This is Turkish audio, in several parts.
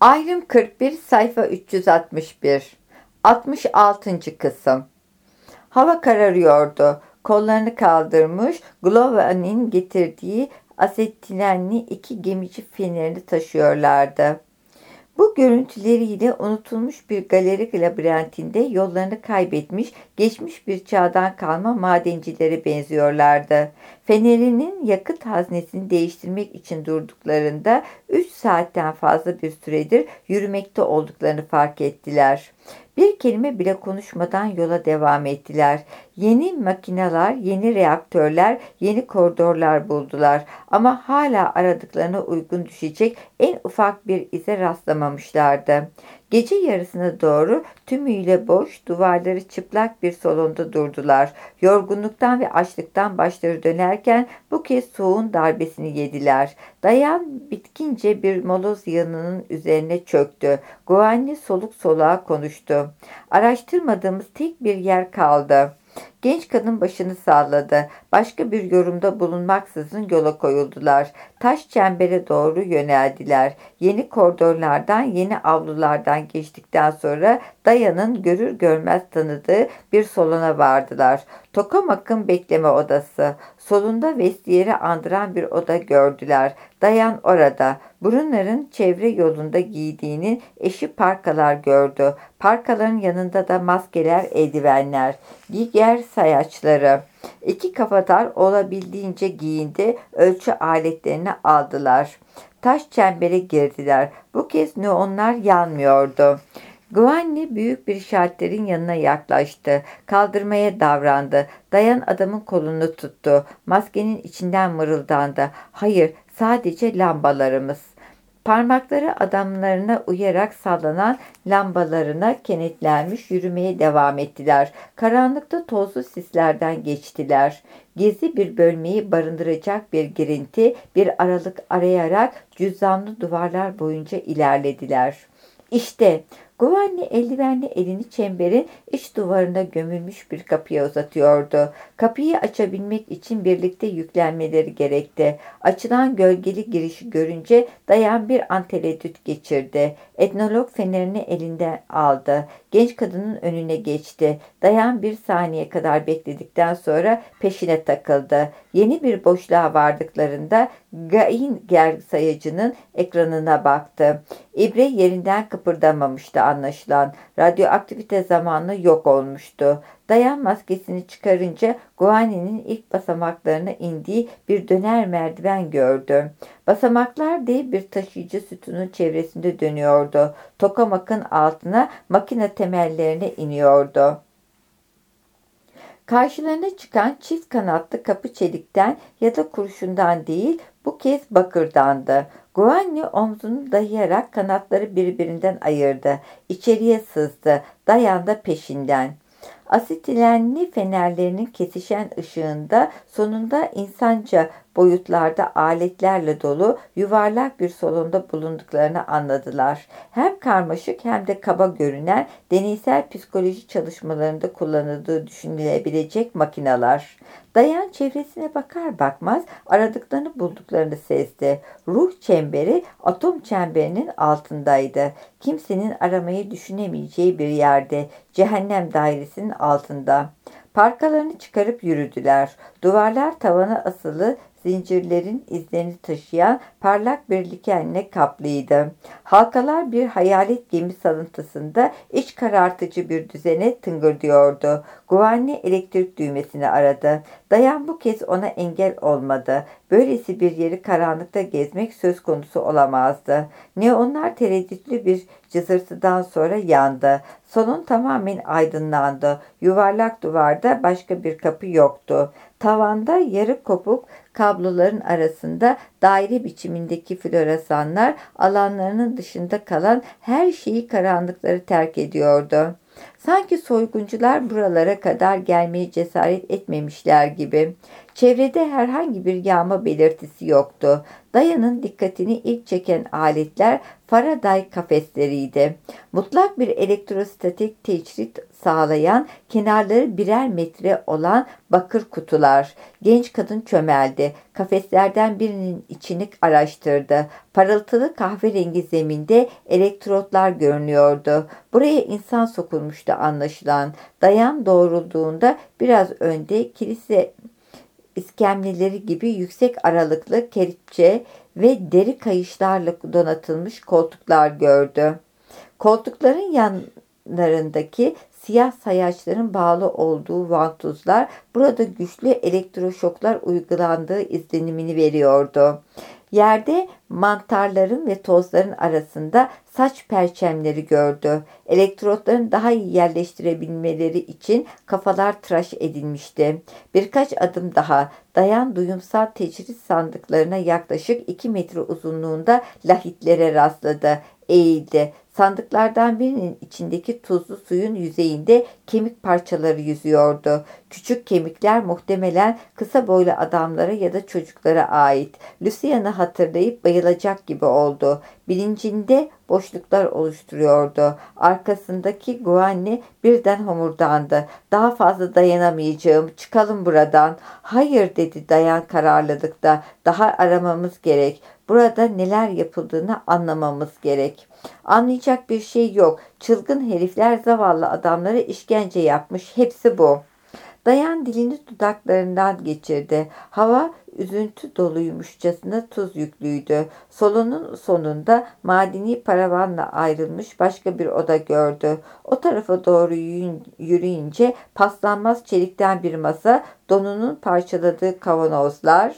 Ayrım 41 sayfa 361 66. kısım. Hava kararıyordu. Kollarını kaldırmış, Glover'in getirdiği asetilenli iki gemici fenerini taşıyorlardı. Bu görüntüleriyle unutulmuş bir galeri labirentinde yollarını kaybetmiş, geçmiş bir çağdan kalma madencilere benziyorlardı. Fenerinin yakıt haznesini değiştirmek için durduklarında 3 saatten fazla bir süredir yürümekte olduklarını fark ettiler. Bir kelime bile konuşmadan yola devam ettiler. Yeni makineler, yeni reaktörler, yeni koridorlar buldular. Ama hala aradıklarına uygun düşecek en ufak bir ize rastlamamışlardı. Gece yarısına doğru tümüyle boş, duvarları çıplak bir salonda durdular. Yorgunluktan ve açlıktan başları dönerken bu kez soğuğun darbesini yediler. Dayan bitkince bir moloz yığınının üzerine çöktü. Guanni soluk soluğa konuştu. Araştırmadığımız tek bir yer kaldı. Genç kadın başını salladı. Başka bir yorumda bulunmaksızın yola koyuldular. Taş çembere doğru yöneldiler. Yeni koridorlardan, yeni avlulardan geçtikten sonra Dayan'ın görür görmez tanıdığı bir salona vardılar. Tokamak'ın bekleme odası. Solunda vestiyeri andıran bir oda gördüler. Dayan orada. Burunların çevre yolunda giydiğinin eşi parkalar gördü. Parkaların yanında da maskeler, eldivenler, giger sayaçları. İki kafatar olabildiğince giyindi, ölçü aletlerini aldılar. Taş çembere girdiler. Bu kez neonlar yanmıyordu. Guanni büyük bir şalterin yanına yaklaştı. Kaldırmaya davrandı. Dayan adamın kolunu tuttu. Maskenin içinden mırıldandı. Hayır, sadece lambalarımız. Parmakları adamlarına uyarak sallanan lambalarına kenetlenmiş yürümeye devam ettiler. Karanlıkta tozlu sislerden geçtiler. Gizli bir bölmeyi barındıracak bir girinti, bir aralık arayarak cüzdanlı duvarlar boyunca ilerlediler. İşte Giovanni eldivenli elini çemberin iç duvarına gömülmüş bir kapıya uzatıyordu. Kapıyı açabilmek için birlikte yüklenmeleri gerekti. Açılan gölgeli girişi görünce Dayan bir an tereddüt geçirdi. Etnolog fenerini elinden aldı. Genç kadının önüne geçti. Dayan bir saniye kadar bekledikten sonra peşine takıldı. Yeni bir boşluğa vardıklarında Geiger sayacının ekranına baktı. İbre yerinden kıpırdamamıştı anlaşılan. Radyoaktivite zamanı yok olmuştu. Dayan maskesini çıkarınca Guani'nin ilk basamaklarına indiği bir döner merdiven gördü. Basamaklar dev bir taşıyıcı sütunun çevresinde dönüyordu. Tokamak'ın altına makine temellerine iniyordu. Karşılarına çıkan çift kanatlı kapı çelikten ya da kurşundan değil, bu kez bakırdandı. Guanni omzunu dayayarak kanatları birbirinden ayırdı. İçeriye sızdı. Dayan da peşinden. Asetilenli fenerlerinin kesişen ışığında sonunda insanca boyutlarda aletlerle dolu yuvarlak bir salonda bulunduklarını anladılar. Hem karmaşık hem de kaba görünen deneysel psikoloji çalışmalarında kullanıldığı düşünülebilecek makineler. Dayan çevresine bakar bakmaz aradıklarını bulduklarını sezdi. Ruh çemberi atom çemberinin altındaydı. Kimsenin aramayı düşünemeyeceği bir yerde, cehennem dairesinin altında. Parkalarını çıkarıp yürüdüler. Duvarlar tavana asılı zincirlerin izlerini taşıyan parlak bir likenle kaplıydı. Halkalar bir hayalet gemi salıntısında iç karartıcı bir düzene tıngırdıyordu. Guanni elektrik düğmesini aradı. Dayan bu kez ona engel olmadı. Böylesi bir yeri karanlıkta gezmek söz konusu olamazdı. Neonlar tereddütlü bir cızırtıdan sonra yandı. Salon tamamen aydınlandı. Yuvarlak duvarda başka bir kapı yoktu. Tavanda yarı kopuk kabloların arasında daire biçimindeki floresanlar alanlarının dışında kalan her şeyi karanlıkları terk ediyordu. Sanki soyguncular buralara kadar gelmeye cesaret etmemişler gibi. Çevrede herhangi bir yağma belirtisi yoktu. Dayan'ın dikkatini ilk çeken aletler Faraday kafesleriydi. Mutlak bir elektrostatik tecrit sağlayan, kenarları birer metre olan bakır kutular. Genç kadın çömeldi. Kafeslerden birinin içini araştırdı. Parıltılı kahverengi zeminde elektrotlar görünüyordu. Buraya insan sokulmuştu anlaşılan. Dayan doğrulduğunda biraz önde kilise iskemleleri gibi yüksek aralıklı kelepçe ve deri kayışlarla donatılmış koltuklar gördü. Koltukların yanlarındaki siyah sayaçların bağlı olduğu vantuzlar burada güçlü elektroşoklar uygulandığı izlenimini veriyordu. Yerde mantarların ve tozların arasında saç perçemleri gördü. Elektrotların daha iyi yerleştirebilmeleri için kafalar tıraş edilmişti. Birkaç adım daha Dayan duyumsal tecrit sandıklarına yaklaşık 2 metre uzunluğunda lahitlere rastladı. Eğildi. Sandıklardan birinin içindeki tuzlu suyun yüzeyinde kemik parçaları yüzüyordu. Küçük kemikler muhtemelen kısa boylu adamlara ya da çocuklara ait. Lucian'ı hatırlayıp bayılacak gibi oldu. Bilincinde boşluklar oluşturuyordu. Arkasındaki Guanni birden homurdandı. Daha fazla dayanamayacağım. Çıkalım buradan. Hayır dedi Dayan kararlılıkta. Daha aramamız gerek. Burada neler yapıldığını anlamamız gerek. Anlayacak bir şey yok. Çılgın herifler zavallı adamlara işkence yapmış. Hepsi bu. Dayan dilini dudaklarından geçirdi. Hava üzüntü doluymuşçasına tuz yüklüydü. Solunun sonunda madeni paravanla ayrılmış başka bir oda gördü. O tarafa doğru yürüyünce paslanmaz çelikten bir masa, donunun parçaladığı kavanozlar,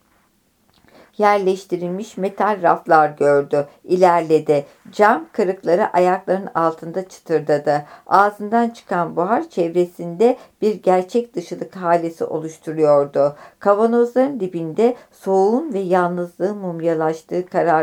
yerleştirilmiş metal raflar gördü. İlerledi. Cam kırıkları ayaklarının altında çıtırdadı. Ağzından çıkan buhar çevresinde bir gerçek dışılık halesi oluşturuyordu. Kavanozların dibinde soğuğun ve yalnızlığın mumyalaştığı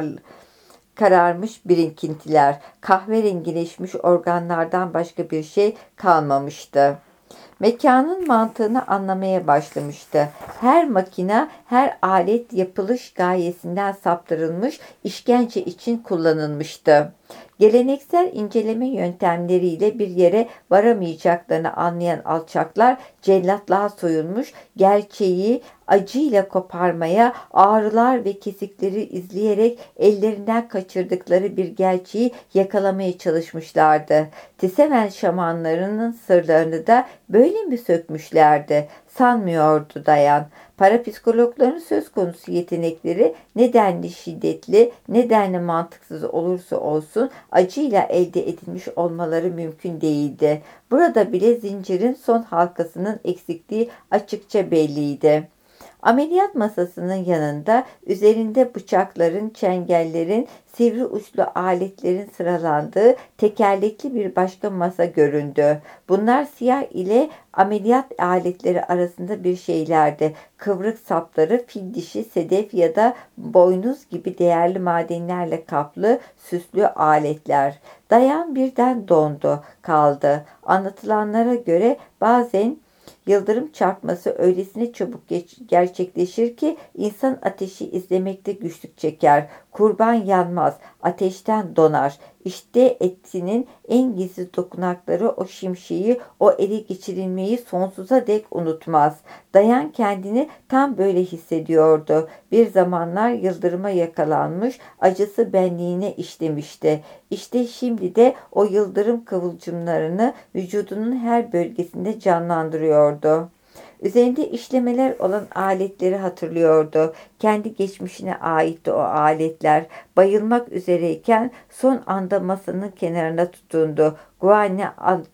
kararmış birikintiler, kahverengileşmiş organlardan başka bir şey kalmamıştı. Mekanın mantığını anlamaya başlamıştı. Her makina, her alet yapılış gayesinden saptırılmış, işkence için kullanılmıştı. Geleneksel inceleme yöntemleriyle bir yere varamayacaklarını anlayan alçaklar cellatlığa soyulmuş, gerçeği acıyla koparmaya, ağrılar ve kesikleri izleyerek ellerinden kaçırdıkları bir gerçeği yakalamaya çalışmışlardı. Tesemen şamanlarının sırlarını da böyle mi sökmüşlerdi? Sanmıyordu Dayan. Parapsikologların söz konusu yetenekleri nedenli şiddetli, nedenli mantıksız olursa olsun acıyla elde edilmiş olmaları mümkün değildi. Burada bile zincirin son halkasının eksikliği açıkça belliydi. Ameliyat masasının yanında üzerinde bıçakların, çengellerin, sivri uçlu aletlerin sıralandığı tekerlekli bir başka masa göründü. Bunlar siyah ile ameliyat aletleri arasında bir şeylerdi. Kıvrık sapları, fil dişi, sedef ya da boynuz gibi değerli madenlerle kaplı süslü aletler. Dayan birden dondu, kaldı. Anlatılanlara göre bazen yıldırım çarpması öylesine çabuk gerçekleşir ki insan ateşi izlemekte güçlük çeker. Kurban yanmaz, ateşten donar. İşte etinin en gizli dokunakları o şimşeği, o ele geçirilmeyi sonsuza dek unutmaz. Dayan kendini tam böyle hissediyordu. Bir zamanlar yıldırıma yakalanmış, acısı benliğine işlemişti. İşte şimdi de o yıldırım kıvılcımlarını vücudunun her bölgesinde canlandırıyordu. Üzerinde işlemeler olan aletleri hatırlıyordu. Kendi geçmişine aitti o aletler. Bayılmak üzereyken son anda masanın kenarına tutundu. Guanne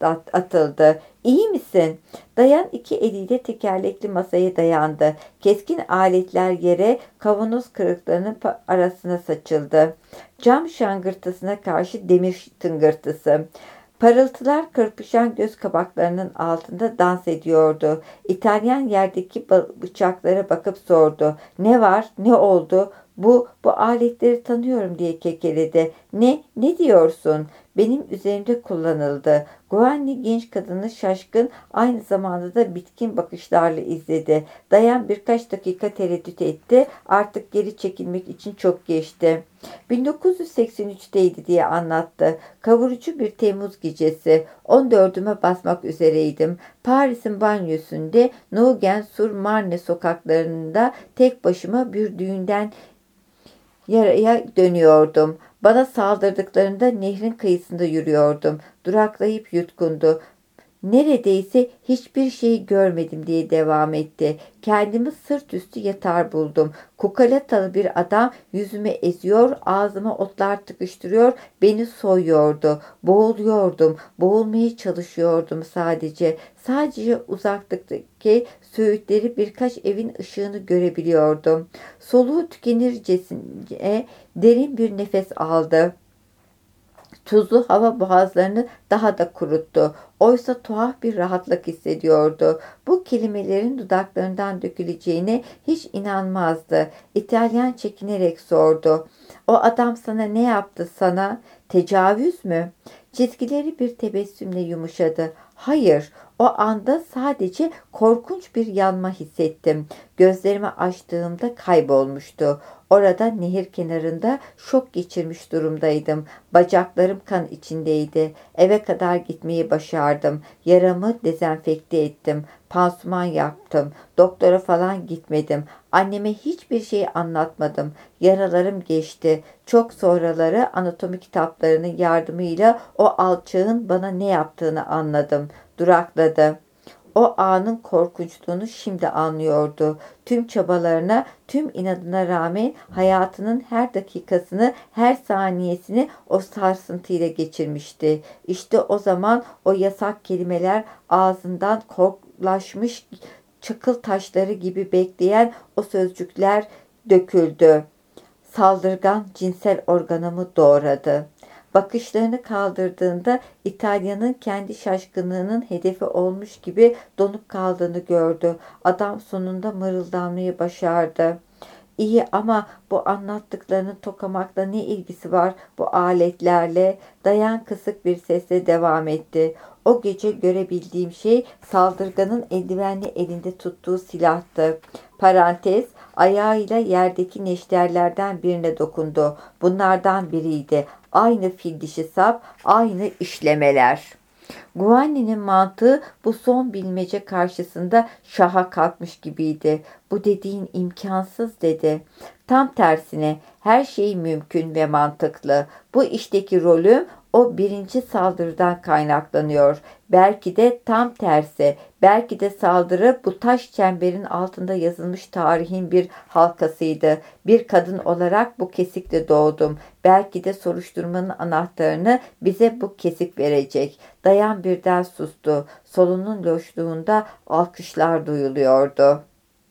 atıldı. "İyi misin?" Dayan iki eliyle tekerlekli masaya dayandı. Keskin aletler yere, kavanoz kırıklarının arasına saçıldı. Cam şangırtısına karşı demir tıngırtısı. Parıltılar kırpışan göz kapaklarının altında dans ediyordu. İtalyan yerdeki bıçaklara bakıp sordu. "Ne var? Ne oldu? Bu bu aletleri tanıyorum diye kekeledi. Ne diyorsun? Benim üzerimde kullanıldı. Guanni genç kadını şaşkın, aynı zamanda da bitkin bakışlarla izledi. Dayan birkaç dakika tereddüt etti. Artık geri çekilmek için çok geçti. 1983'teydi diye anlattı. Kavurucu bir Temmuz gecesi. 14'üme basmak üzereydim. Paris'in banyosunda Nogent-sur-Marne sokaklarında tek başıma bir düğünden yaraya dönüyordum. Bana saldırdıklarında nehrin kıyısında yürüyordum. Duraklayıp yutkundu. Neredeyse hiçbir şey görmedim diye devam etti. Kendimi sırt üstü yatar buldum. Kukalatalı bir adam yüzüme eziyor, ağzıma otlar tıkıştırıyor, beni soyuyordu. Boğuluyordum, boğulmaya çalışıyordum sadece. Sadece uzaklıktaki söğütleri birkaç evin ışığını görebiliyordum. Soluğu tükenircesine derin bir nefes aldı. Tuzlu hava boğazlarını daha da kuruttu. Oysa tuhaf bir rahatlık hissediyordu. Bu kelimelerin dudaklarından döküleceğine hiç inanmazdı. İtalyan çekinerek sordu. O adam sana ne yaptı sana? Tecavüz mü? Çizgileri bir tebessümle yumuşadı. Hayır, o anda sadece korkunç bir yanma hissettim. Gözlerimi açtığımda kaybolmuştu. Orada nehir kenarında şok geçirmiş durumdaydım. Bacaklarım kan içindeydi. Eve kadar gitmeyi başardım. Yaramı dezenfekte ettim. Pansuman yaptım. Doktora falan gitmedim. Anneme hiçbir şey anlatmadım. Yaralarım geçti. Çok sonraları anatomi kitaplarının yardımıyla o alçağın bana ne yaptığını anladım. Durakladı. O anın korkunçluğunu şimdi anlıyordu. Tüm çabalarına, tüm inadına rağmen hayatının her dakikasını, her saniyesini o sarsıntıyla geçirmişti. İşte o zaman o yasak kelimeler ağzından korklaşmış çakıl taşları gibi bekleyen o sözcükler döküldü. Saldırgan cinsel organımı doğradı. Bakışlarını kaldırdığında İtalya'nın kendi şaşkınlığının hedefi olmuş gibi donup kaldığını gördü. Adam sonunda mırıldanmayı başardı. İyi ama bu anlattıklarının tokamakla ne ilgisi var bu aletlerle? Dayan kısık bir sesle devam etti. O gece görebildiğim şey saldırganın eldivenli elinde tuttuğu silahtı. Parantez, ayağıyla yerdeki neşterlerden birine dokundu. Bunlardan biriydi. Aynı fil dişi sap, aynı işlemeler. Guanni'nin mantığı bu son bilmece karşısında şaha kalkmış gibiydi. Bu dediğin imkansız dedi. Tam tersine her şey mümkün ve mantıklı. Bu işteki rolüm o birinci saldırıdan kaynaklanıyor. Belki de tam tersi. Belki de saldırı bu taş çemberin altında yazılmış tarihin bir halkasıydı. Bir kadın olarak bu kesikle doğdum. Belki de soruşturmanın anahtarını bize bu kesik verecek. Dayan birden sustu. Solunun loşluğunda alkışlar duyuluyordu.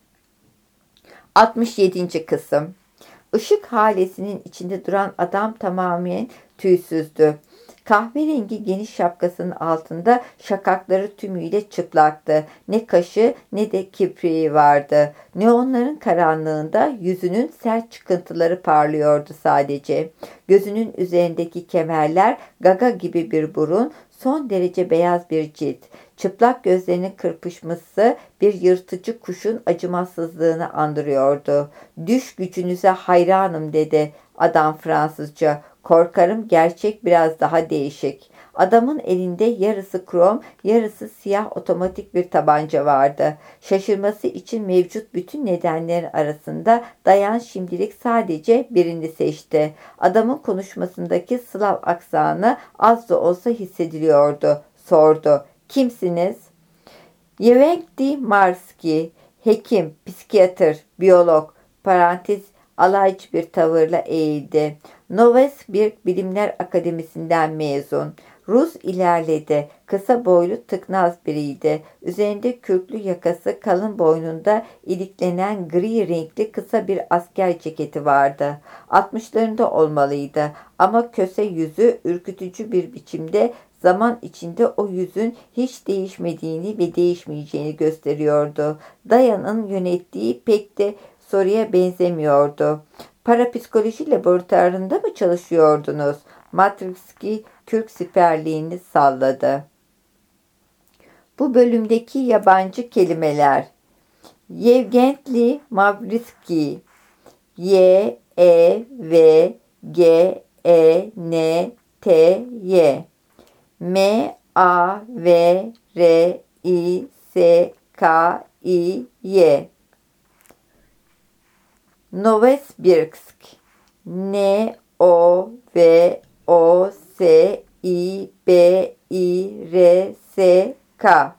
67. Kısım. Işık halesinin içinde duran adam tamamen tüysüzdü. Kahverengi geniş şapkasının altında şakakları tümüyle çıplaktı. Ne kaşı ne de kipriği vardı. Neonların karanlığında yüzünün sert çıkıntıları parlıyordu sadece. Gözünün üzerindeki kemerler, gaga gibi bir burun, son derece beyaz bir cilt. Çıplak gözlerinin kırpışması bir yırtıcı kuşun acımasızlığını andırıyordu. "Düş gücünüze hayranım," dedi adam Fransızca. "Korkarım gerçek biraz daha değişik." Adamın elinde yarısı krom, yarısı siyah otomatik bir tabanca vardı. Şaşırması için mevcut bütün nedenlerin arasında Dayan şimdilik sadece birini seçti. Adamın konuşmasındaki Slav aksanı az da olsa hissediliyordu. Sordu. "Kimsiniz?" "Yevgeny Marski, hekim, psikiyatr, biyolog," parantez alaycı bir tavırla eğildi. Novosibirsk Bilimler Akademisi'nden mezun. Rus ilerledi. Kısa boylu tıknaz biriydi. Üzerinde kürklü yakası, kalın boynunda iliklenen gri renkli kısa bir asker ceketi vardı. 60'larında olmalıydı ama köse yüzü ürkütücü bir biçimde zaman içinde o yüzün hiç değişmediğini ve değişmeyeceğini gösteriyordu. Dayan'ın yönettiği pek de soruya benzemiyordu. Parapsikoloji laboratuvarında mı çalışıyordunuz? Matrixki kürk siperliğini salladı. Bu bölümdeki yabancı kelimeler: Yevgentli Mavriski, Yevgenty, Mavriskiy, Novosibirsk, Novosibirsk,